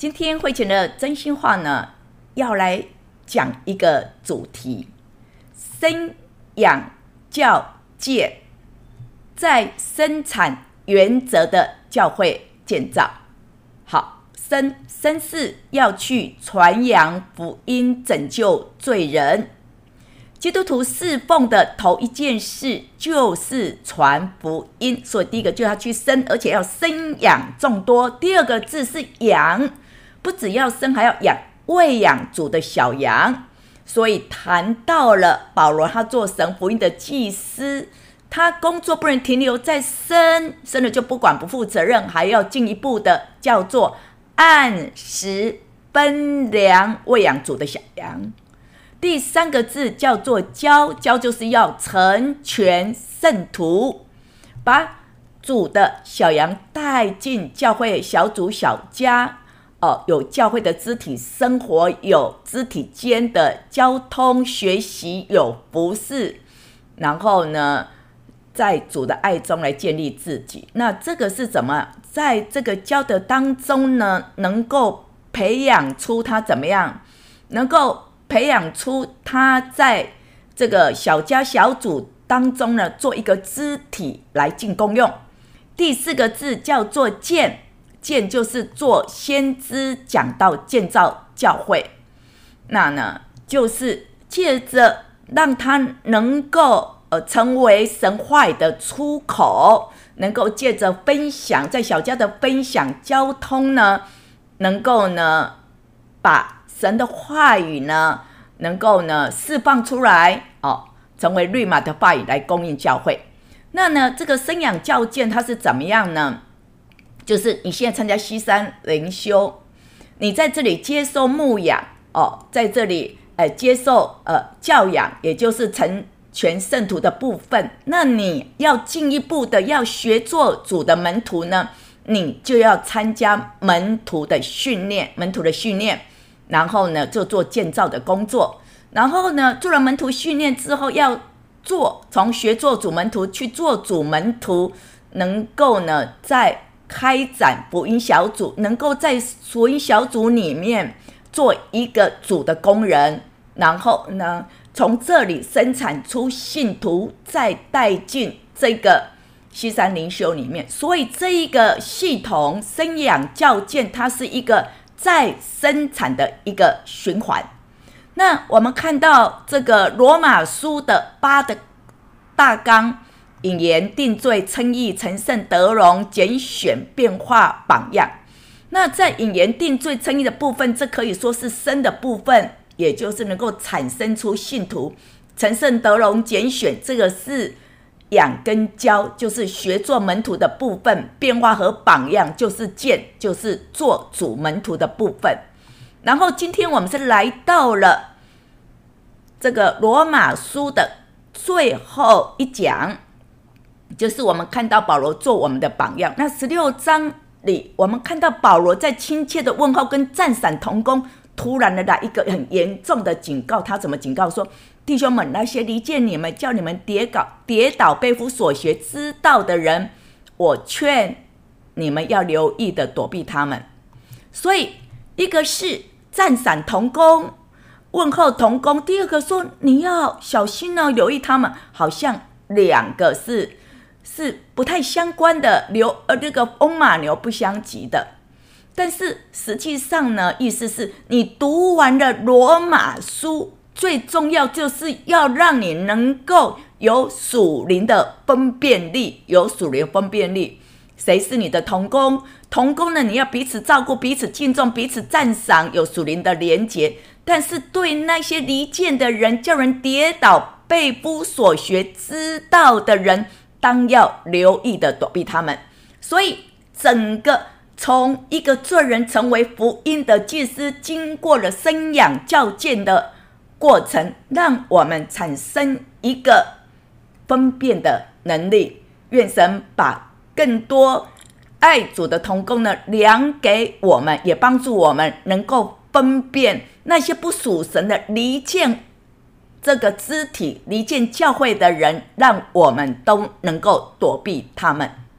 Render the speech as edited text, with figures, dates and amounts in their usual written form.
今天慧泉的真心话呢，要来讲一个主题：生养教戒，在生产原则的教会建造。好，生是要去传扬福音，拯救罪人。基督徒侍奉的头一件事就是传福音，所以第一个就要去生，而且要生养众多。第二个字是养，不只要生，还要养，喂养主的小羊。所以谈到了保罗，他做神福音的祭司，他工作不能停留在生了就不管不负责任，还要进一步的叫做按时分粮喂养主的小羊。第三个字叫做教，教就是要成全圣徒，把主的小羊带进教会小组小家，有教会的肢体生活，有肢体间的交通学习，有服事，然后呢在主的爱中来建立自己。那这个是怎么在这个教的当中呢，能够培养出他怎么样，能够培养出他在这个小家小组当中呢，做一个肢体来进功用。第四个字叫做建，建就是做先知讲道，建造教会。那呢，就是借着让他能够成为神话语的出口，能够借着分享，在小家的分享交通呢，能够呢把神的话语呢，能够呢释放出来，成为律马的话语来供应教会。那呢，这个生养教戒它是怎么样呢？就是你现在参加西山灵修，你在这里接受牧养，在这里接受教养，也就是成全圣徒的部分。那你要进一步的要学做主的门徒呢，你就要参加门徒的训练，然后呢就做建造的工作。然后呢做了门徒训练之后，要从学做主门徒去做主门徒，能够呢在开展福音小组，能够在福音小组里面做一个主的工人，然后呢从这里生产出信徒，再带进这个西山灵修里面。所以这一个系统生养教戒，它是一个再生产的一个循环。那我们看到这个罗马书的8的大纲：引言、定罪、称义、成圣、得荣、拣选、变化、榜样。那在引言、定罪、称义的部分，这可以说是生的部分，也就是能够产生出信徒。成圣、得荣、拣选，这个是养跟教，就是学做门徒的部分。变化和榜样就是建，就是做主门徒的部分。然后今天我们是来到了这个罗马书的最后一讲，就是我们看到保罗做我们的榜样。那16章里，我们看到保罗在亲切的问候跟赞赏同工，突然的来一个很严重的警告。他怎么警告说：弟兄们，那些离间你们，叫你们跌倒背负所学之道的人，我劝你们要留意的躲避他们。所以一个是赞赏同工，问候同工，第二个说你要小心哦，留意他们，好像两个是不太相关的，这个风马牛不相及的。但是实际上呢，意思是你读完了罗马书，最重要就是要让你能够有属灵的分辨力，谁是你的同工？同工呢，你要彼此照顾，彼此敬重，彼此赞赏，有属灵的连结。但是对那些离间的人，叫人跌倒背负所学之道的人，当要留意的躲避他们。所以整个从一个罪人成为福音的祭司，经过了生养教戒的过程，让我们产生一个分辨的能力。愿神把更多爱主的同工呢量给我们，也帮助我们能够分辨那些不属神的离间这个肢体、离间教会的人，让我们都能够躲避他们。